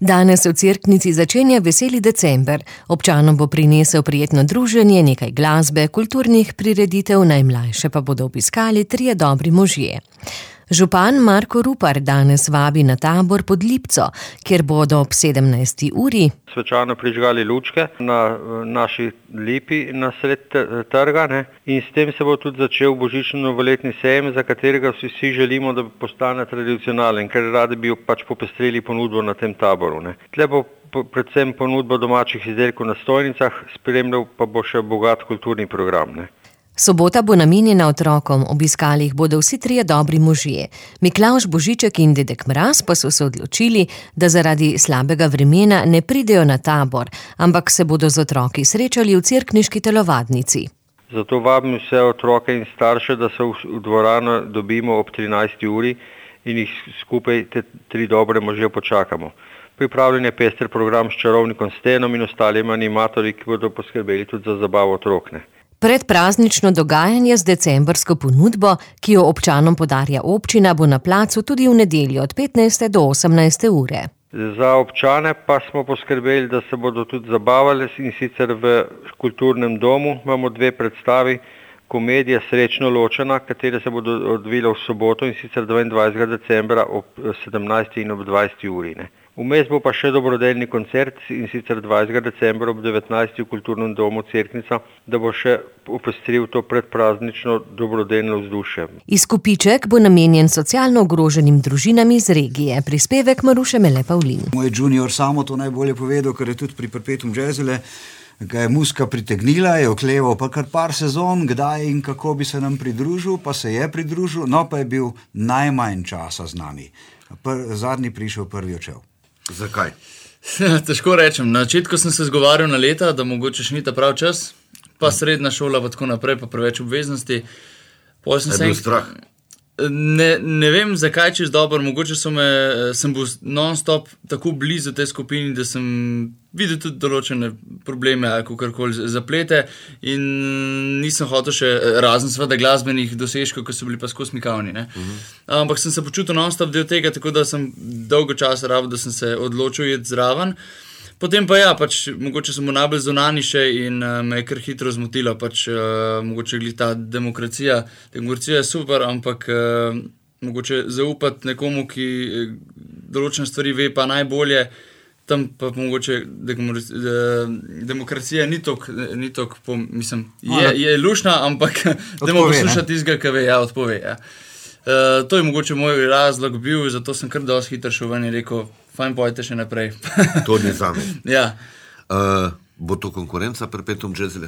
Danes v Cerknici začenja veseli december. Občanom bo prinesel prijetno druženje, nekaj glasbe, kulturnih prireditev, najmlajše pa bodo obiskali 3 dobri možje. Župan Marko Rupar danes vabi na tabor pod Lipco, kjer bodo ob 17. uri svečano prižgali lučke na naši lipi na sred trga, in s tem se bo tudi začel božično-novoletni sejem, za katerega vsi želimo, da postane tradicionalen, ker radi bi popestrili ponudbo na tem taboru. Tle bo predvsem ponudba domačih izdelkov na stojnicah, spremljal pa bo še bogat kulturni program. Sobota bo namenjena otrokom, obiskali jih bodo vsi 3 dobri možje. Miklavž Božiček in dedek Mraz pa so se odločili, da zaradi slabega vremena ne pridejo na tabor, ampak se bodo z otroki srečali v cerkniški telovadnici. Zato vabim vse otroke in starše, da se v dvorano dobimo ob 13. uri in jih skupaj te 3 dobre može počakamo. Pripravljen je pester program s čarovnikom Stenom in ostalimi animatorji, ki bodo poskrbeli tudi za zabavo otrok. Predpraznično dogajanje z decembrsko ponudbo, ki jo občanom podarja občina, bo na placu tudi v nedeljo od 15. do 18. ure. Za občane pa smo poskrbeli, da se bodo tudi zabavali, in sicer v kulturnem domu imamo 2 predstavi, komedija Srečno ločena, katere se bodo odvile v soboto, in sicer 22. decembra ob 17. in ob 20. uri. Vmes bo pa še dobrodelni koncert, in sicer 20. decembra ob 19. v kulturnem domu Cerknica, da bo še opestril to predpraznično dobrodelno vzdušje. Izkupiček bo namenjen socialno ogroženim družinam iz regije. Prispevek Maruše Mele Pavlin. Moj junior samo to najbolje povedal, ker je tudi pri Perpetuum Jazzile, ga je muska pritegnila, je okleval pa kar par sezon, kdaj in kako bi se nam pridružil, pa se je pridružil, no pa je bil najmanj časa z nami. Zadnji prišel, prvi odšel. Zakaj? Težko rečem. Na začetku sem se zgovarjal na leta, da mogoče še ni ta prav čas, pa srednja šola pa tako naprej, pa preveč obveznosti. Je bil strah? Ne vem, zakaj čez dobro. Mogoče sem bil non-stop tako blizu tej skupini, da sem videl tudi določene probleme ali kakorkoli zaplete in nisem hotel še, razen seveda glasbenih dosežkov, ki so bili pa skozi mikavni. Ampak sem se počutil non-stop del tega, tako da sem dolgo časa rabil, da sem se odločil iti zraven. Potem pa mogoče sem bil najbolj zunani še in me je kar hitro zmotilo, mogoče ta demokracija je super, ampak mogoče zaupati nekomu, ki določene stvari ve pa najbolje, tam pa mogoče demokracija ni toliko, mislim, je lušna, ampak dajmo poslušati tistega, ki ve, odpove. To je mogoče moj razlog bil, zato sem kar dosti hitro šel ven in rekel, fajn, pojte še naprej. To ni zame. Ja. Bo to konkurenca Perpetuum Jazzile?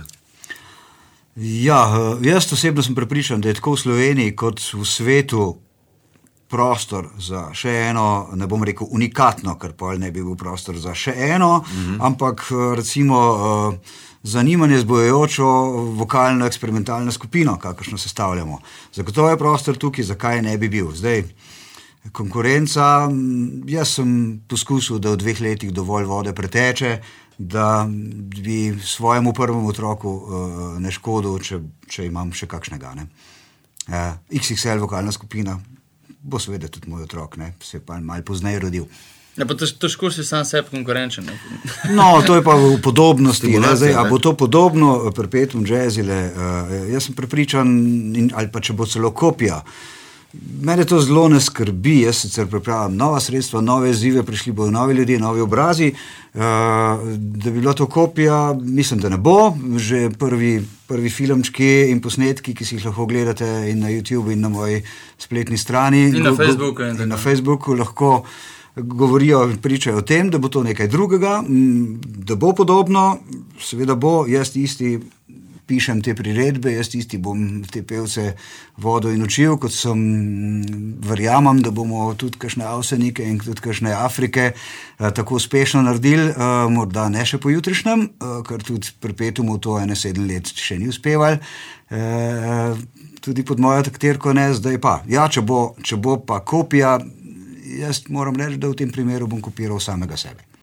Ja, jaz osebno sem prepričan, da je tako v Sloveniji kot v svetu prostor za še eno, ne bom rekel unikatno, ker pol ne bi bil prostor za še eno, ampak recimo zanimanje zbojajočo vokalno-eksperimentalno skupino, kakršno sestavljamo. Zagotovo je prostor tukaj, zakaj ne bi bil. Zdaj, konkurenca, jaz sem poskusil, da v 2 letih dovolj vode preteče, da bi svojemu prvemu otroku ne škodil, če imam še kakšnega. XXL vokalna skupina, bo seveda tudi moj otrok, se pa malo pozneje rodil. Ja, pa težko si sam sebi konkurenčen. No, to je pa v podobnosti. Zdaj, a bo to podobno Perpetuum Jazzile? Jaz sem prepričan, ali pa če bo celo kopija. Mene to zelo ne skrbi, jaz sicer pripravljam nova sredstva, nove izzive, prišli bodo novi ljudje, novi obrazi, da bi bila to kopija, mislim, da ne bo. Že prvi filmčki in posnetki, ki si jih lahko gledate in na YouTube in na moji spletni strani. In na Facebooku. In na Facebooku lahko govorijo, pričajo o tem, da bo to nekaj drugega, da bo podobno, seveda bo, jaz isti pišem te priredbe, jaz tisti bom te pevce vodil in učil, kot sem verjamem, da bomo tudi kakšne Avsenike in tudi kakšne Afrike tako uspešno naredili, morda ne še po jutrišnjem, ker tudi Perpetuumu to 7 let še ni uspevali, tudi pod mojo taktirko ne, zdaj pa. Ja, če bo pa kopija, jaz moram reči, da v tem primeru bom kopiral samega sebe.